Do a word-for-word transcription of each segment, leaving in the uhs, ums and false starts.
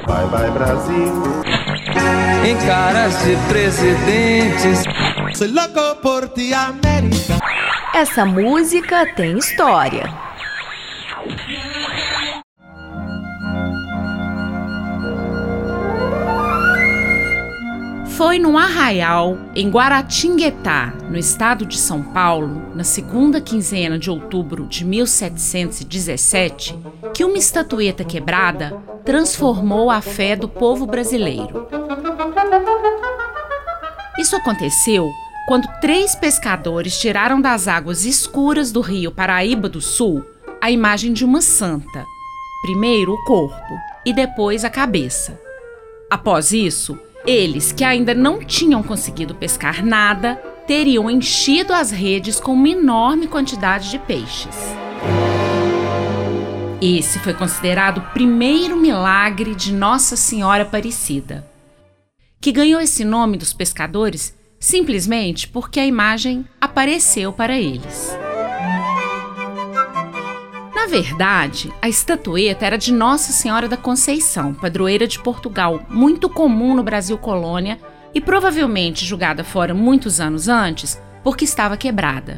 Vai, vai, Brasil. Em caras de presidentes. Soy loco por ti, América. Essa música tem história. Foi no Arraial, em Guaratinguetá, no estado de São Paulo, na segunda quinzena de outubro de mil setecentos e dezessete, que uma estatueta quebrada transformou a fé do povo brasileiro. Isso aconteceu quando três pescadores tiraram das águas escuras do rio Paraíba do Sul a imagem de uma santa, primeiro o corpo e depois a cabeça. Após isso, eles, que ainda não tinham conseguido pescar nada, teriam enchido as redes com uma enorme quantidade de peixes. Esse foi considerado o primeiro milagre de Nossa Senhora Aparecida, que ganhou esse nome dos pescadores simplesmente porque a imagem apareceu para eles. Na verdade, a estatueta era de Nossa Senhora da Conceição, padroeira de Portugal, muito comum no Brasil colônia e provavelmente jogada fora muitos anos antes porque estava quebrada.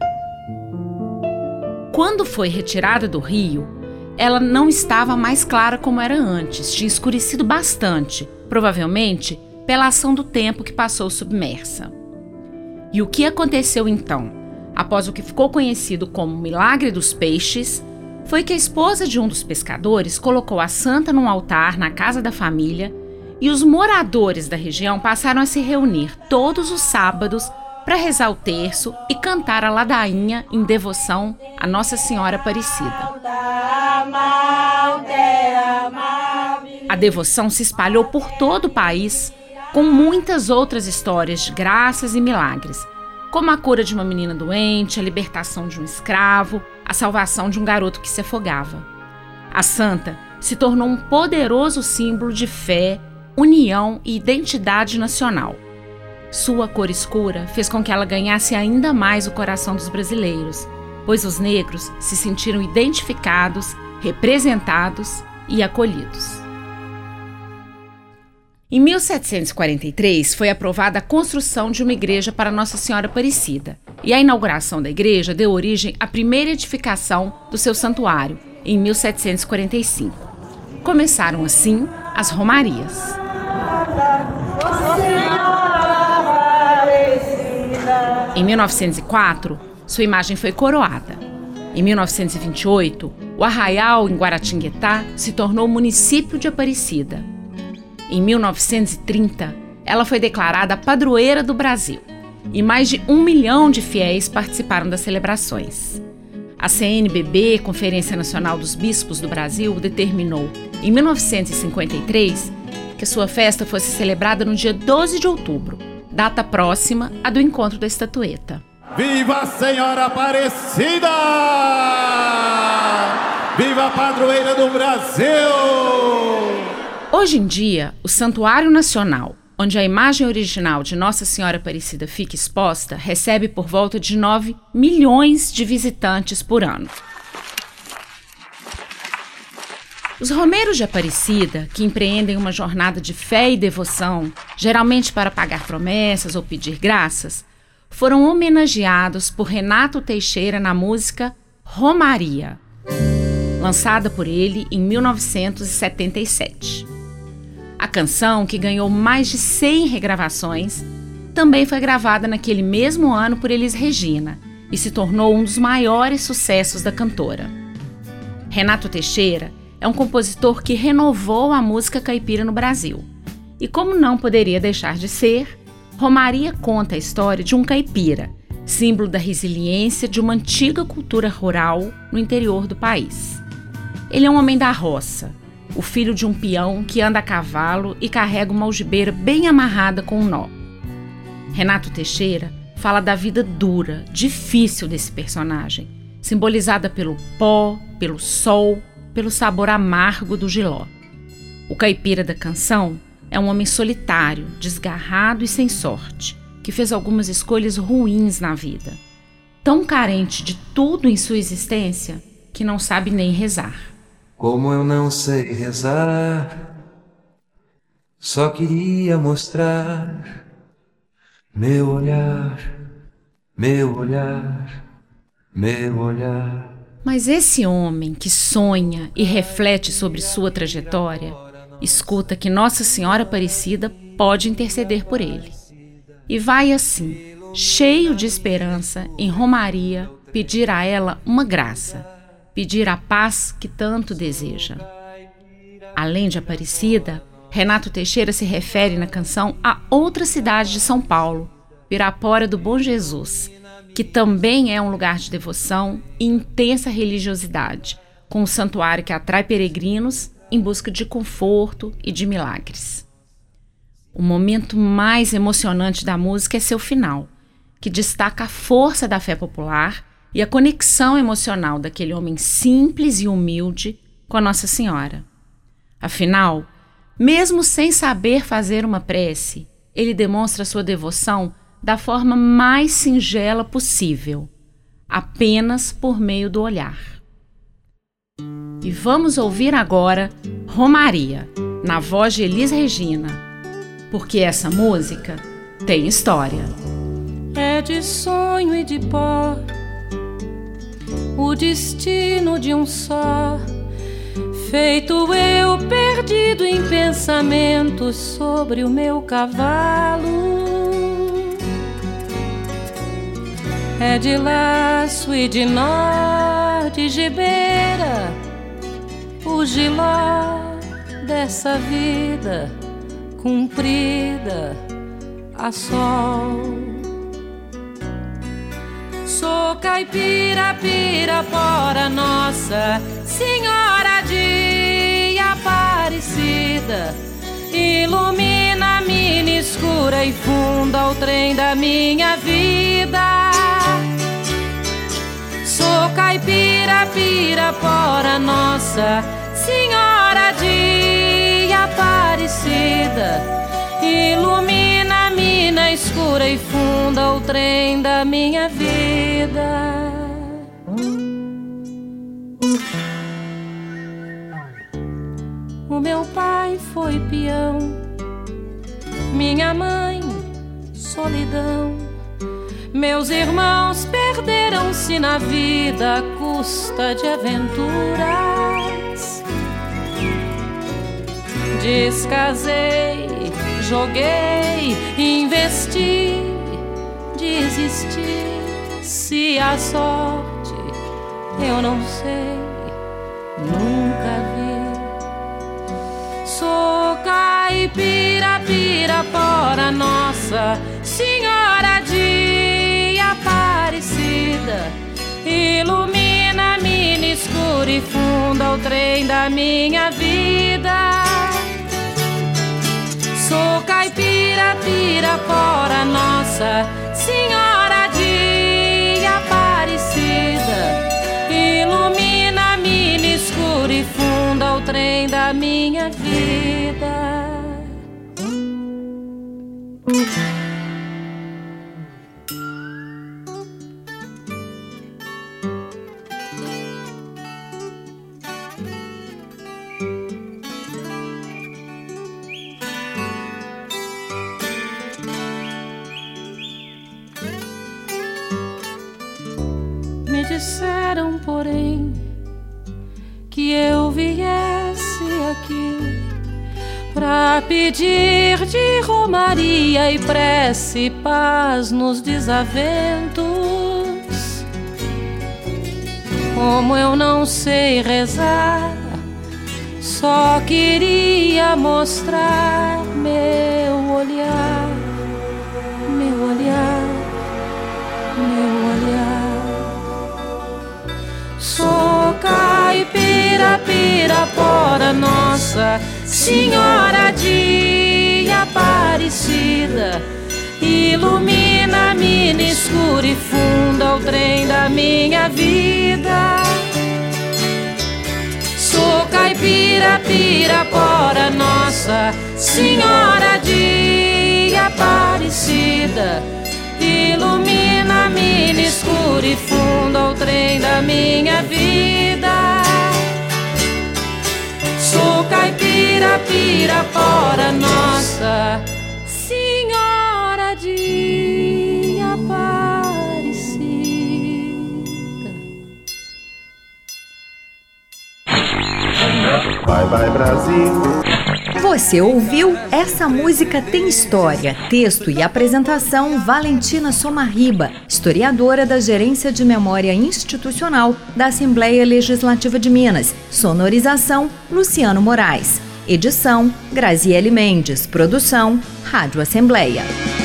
Quando foi retirada do rio, ela não estava mais clara como era antes, tinha escurecido bastante, provavelmente pela ação do tempo que passou submersa. E o que aconteceu então? Após o que ficou conhecido como Milagre dos Peixes, foi que a esposa de um dos pescadores colocou a santa num altar na casa da família e os moradores da região passaram a se reunir todos os sábados para rezar o terço e cantar a ladainha em devoção a Nossa Senhora Aparecida. A devoção se espalhou por todo o país, com muitas outras histórias de graças e milagres, como a cura de uma menina doente, a libertação de um escravo, a salvação de um garoto que se afogava. A santa se tornou um poderoso símbolo de fé, união e identidade nacional. Sua cor escura fez com que ela ganhasse ainda mais o coração dos brasileiros, pois os negros se sentiram identificados, representados e acolhidos. Em mil setecentos e quarenta e três, foi aprovada a construção de uma igreja para Nossa Senhora Aparecida, e a inauguração da igreja deu origem à primeira edificação do seu santuário, em mil setecentos e quarenta e cinco. Começaram, assim, as romarias. Em mil novecentos e quatro, sua imagem foi coroada. Em mil novecentos e vinte e oito, o Arraial, em Guaratinguetá, se tornou município de Aparecida. Em mil novecentos e trinta, ela foi declarada padroeira do Brasil e mais de um milhão de fiéis participaram das celebrações. A C N B B, Conferência Nacional dos Bispos do Brasil, determinou, em mil novecentos e cinquenta e três, que sua festa fosse celebrada no dia doze de outubro, data próxima à do encontro da estatueta. Viva a Senhora Aparecida! Viva a padroeira do Brasil! Hoje em dia, o Santuário Nacional, onde a imagem original de Nossa Senhora Aparecida fica exposta, recebe por volta de nove milhões de visitantes por ano. Os romeiros de Aparecida, que empreendem uma jornada de fé e devoção, geralmente para pagar promessas ou pedir graças, foram homenageados por Renato Teixeira na música Romaria, lançada por ele em mil novecentos e setenta e sete. A canção, que ganhou mais de cem regravações, também foi gravada naquele mesmo ano por Elis Regina e se tornou um dos maiores sucessos da cantora. Renato Teixeira é um compositor que renovou a música caipira no Brasil. E como não poderia deixar de ser, Romaria conta a história de um caipira, símbolo da resiliência de uma antiga cultura rural no interior do país. Ele é um homem da roça, o filho de um peão que anda a cavalo e carrega uma algibeira bem amarrada com um nó. Renato Teixeira fala da vida dura, difícil desse personagem, simbolizada pelo pó, pelo sol, pelo sabor amargo do jiló. O caipira da canção é um homem solitário, desgarrado e sem sorte, que fez algumas escolhas ruins na vida, tão carente de tudo em sua existência que não sabe nem rezar. Como eu não sei rezar, Só queria mostrar meu olhar, meu olhar, meu olhar. Mas esse homem que sonha e reflete sobre sua trajetória, escuta que Nossa Senhora Aparecida pode interceder por ele. E vai assim, cheio de esperança, em romaria, pedir a ela uma graça, pedir a paz que tanto deseja. Além de Aparecida, Renato Teixeira se refere na canção a outra cidade de São Paulo, Pirapora do Bom Jesus, que também é um lugar de devoção e intensa religiosidade, com um santuário que atrai peregrinos em busca de conforto e de milagres. O momento mais emocionante da música é seu final, que destaca a força da fé popular e a conexão emocional daquele homem simples e humilde com a Nossa Senhora. Afinal, mesmo sem saber fazer uma prece, ele demonstra sua devoção da forma mais singela possível, apenas por meio do olhar. E vamos ouvir agora Romaria, na voz de Elis Regina, porque essa música tem história. É de sonho e de pó o destino de um só, feito eu perdido em pensamentos sobre o meu cavalo. É de laço e de nó, de gibeira, o giló dessa vida cumprida a sol. Sou caipira, Pirapora, Nossa Senhora de Aparecida, ilumina a mina escura e funda o trem da minha vida. Sou caipira, Pirapora, Nossa Senhora de Aparecida, ilumina a mina escura e funda o trem da minha vida. O meu pai foi peão, minha mãe, solidão. Meus irmãos perderam-se na vida à custa de aventuras. Descasei, joguei, investi, desisti. Se a sorte eu não sei, nunca vi. Sou caipira, Pirapora, Nossa Senhora de Aparecida, ilumina a mina escura e funda o trem da minha vida. Sou caipira, Pirapora, Nossa Senhora de Aparecida, ilumina a mina escura e funda o trem da minha vida. Me disseram, porém, que eu viesse aqui pra pedir de romaria e prece paz nos desaventos. Como eu não sei rezar, só queria mostrar meu olhar, meu olhar, meu olhar. Sou caipira, Pirapora, Nossa Senhora de Aparecida, ilumina a mina escura e funda o trem da minha vida. Sou caipira, Pirapora, Nossa Senhora de Aparecida, ilumina a mina escura e funda o trem da minha vida. Sou caipira, Pirapora, Nossa Senhora de Aparecida. Vai, vai, Brasil. Você ouviu Essa Música Tem História, texto e apresentação Valentina Somarriba, historiadora da Gerência de Memória Institucional da Assembleia Legislativa de Minas, sonorização Luciano Moraes, edição Graziele Mendes, produção Rádio Assembleia.